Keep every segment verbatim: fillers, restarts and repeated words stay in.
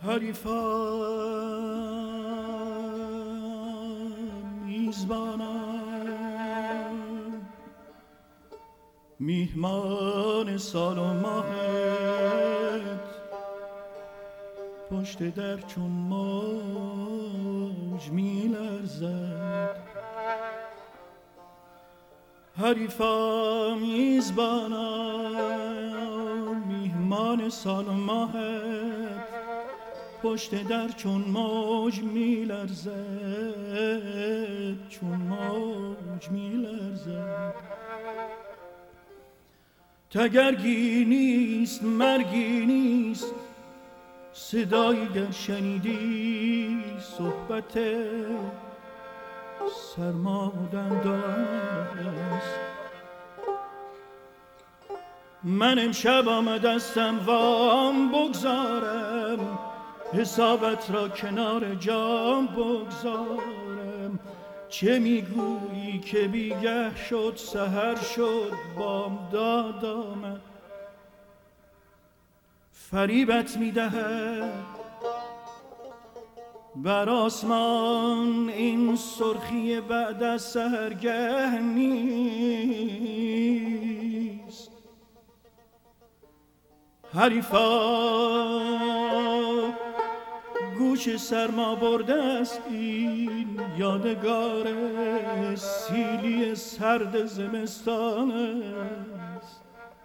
حریفان میزبانم میهمان سال و ماهت پشت در چون موج میلرزد حریفان میزبانم میهمان سال و ماهت پشت در چون موج میلرزد چون موج میلرزد تگرگی نیست مرگی نیست صدایی گر شنیدی صحبت سرمادندان است من امشب آمدستم وام بگذارم حسابت را کنار جام بگذارم چه میگویی که بیگه شد سحر شد بامداد آمد فریبت میدهد بر آسمان این سرخی بعد از سحرگه نیست حریفا گوش سرما برده است این یادگار سیلی سرد زمستان است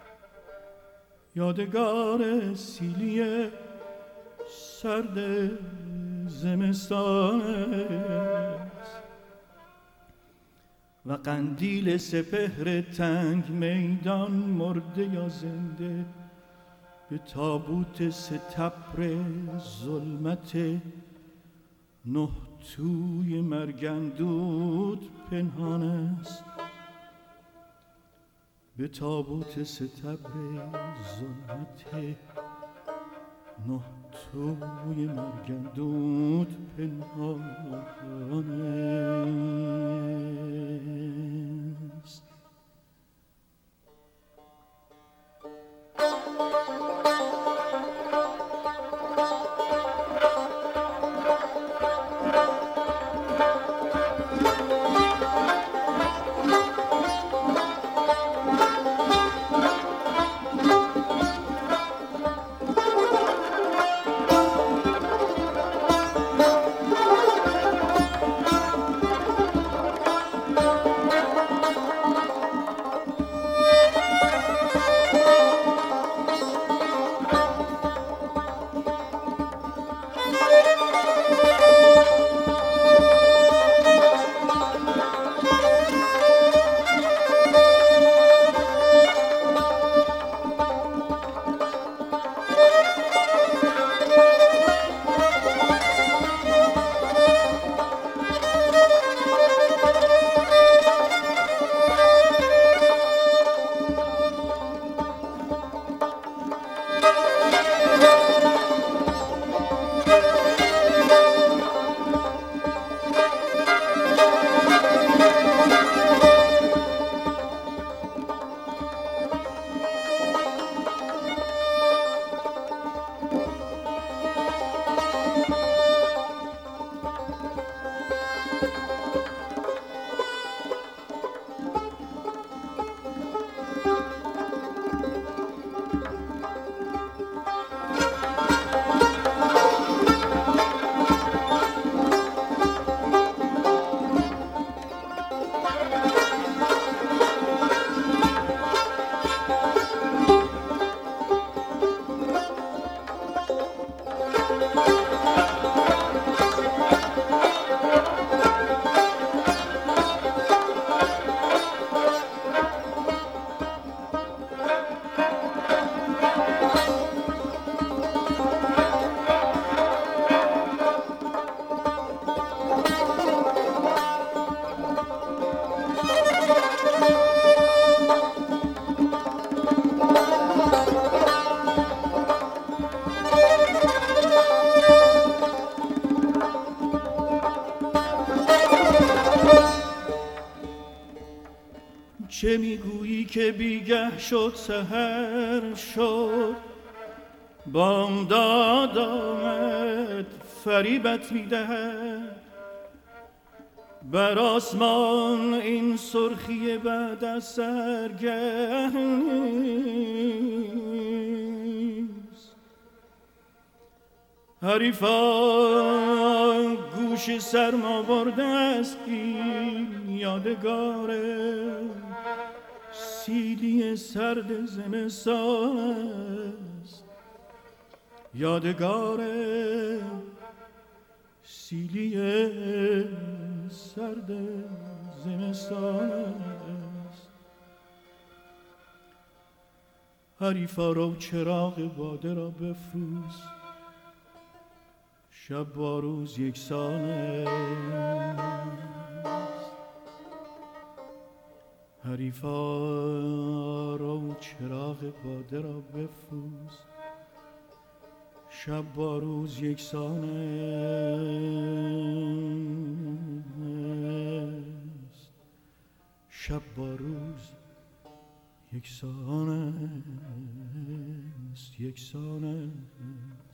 یادگار سیلی سرد زمستان است و قندیل سپهر تنگ میدان مرده یا زنده به تابوت ستبر ظلمت نه توی مرگندود پنهان است به تابوت ستبر ظلمت نه توی مرگندود پنهان است چه میگویی که بیگه شد سحر شد بامداد آمد فریبت میدهد بر آسمان این سرخی بعد از سرگیست. حریفان گوش سرما برده است این یادگار سیلی سرد زمستان است، یادگار سیلی سرد زمستان است. حریفا رو چراغ باده را بفروز، شب با روز یکسان است. حریفا رو چراغ باده را بفروز، شب با روز یکسان است. شب با روز یکسان است، یکسان است.